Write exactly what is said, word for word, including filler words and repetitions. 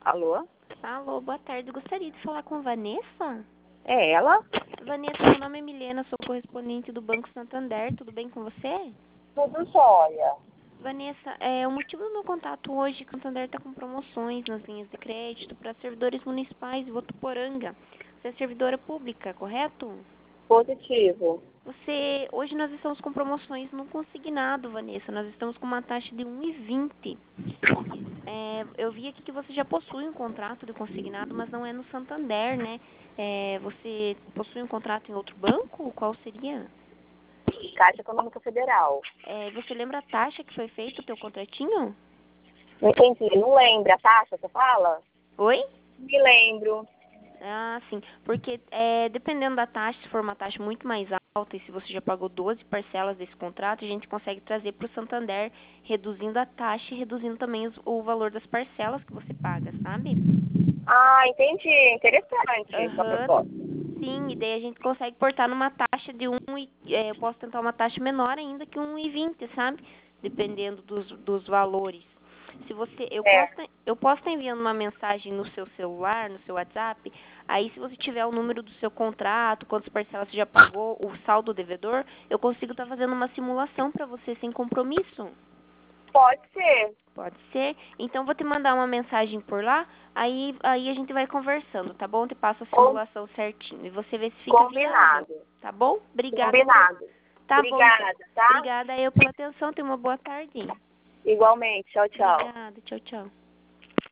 Alô? Alô, boa tarde. Gostaria de falar com Vanessa? É ela? Vanessa, meu nome é Milena, sou correspondente do Banco Santander. Tudo bem com você? Tudo jóia. Vanessa, é, o motivo do meu contato hoje é que o Santander está com promoções nas linhas de crédito para servidores municipais de Votuporanga. Você é servidora pública, correto? Positivo. Você, hoje nós estamos com promoções no consignado, Vanessa. Nós estamos com uma taxa de um vírgula vinte. É, eu vi aqui que você já possui um contrato de consignado, mas não é no Santander, né? É, você possui um contrato em outro banco? Qual seria? Caixa Econômica Federal. É, você lembra a taxa que foi feito o teu contratinho? Não entendi. Não lembra a taxa, você fala? Oi? Me lembro. Ah, sim. Porque é, dependendo da taxa, se for uma taxa muito mais alta e se você já pagou doze parcelas desse contrato, a gente consegue trazer para o Santander, reduzindo a taxa e reduzindo também os- o valor das parcelas que você paga, sabe? Ah, entendi. Interessante sua Aham. proposta. Sim, e daí a gente consegue portar numa taxa de um e, é, eu posso tentar uma taxa menor ainda que um e vinte, sabe? Dependendo dos, dos valores. Se você, eu É. posso, eu posso estar enviando uma mensagem no seu celular, no seu WhatsApp, aí se você tiver o número do seu contrato, quantas parcelas você já pagou, o saldo devedor, eu consigo estar fazendo uma simulação para você sem compromisso. Pode ser. Pode ser. Então, vou te mandar uma mensagem por lá, aí, aí a gente vai conversando, tá bom? Eu te passo a Com- simulação certinho e você vê se fica viável, Combinado. tá bom? Obrigada. Pela... Combinado. Tá bom, então. Obrigada, tá? Obrigada eu pela atenção. Tenha uma boa tarde. Igualmente. Tchau, tchau. Obrigada. Tchau, tchau.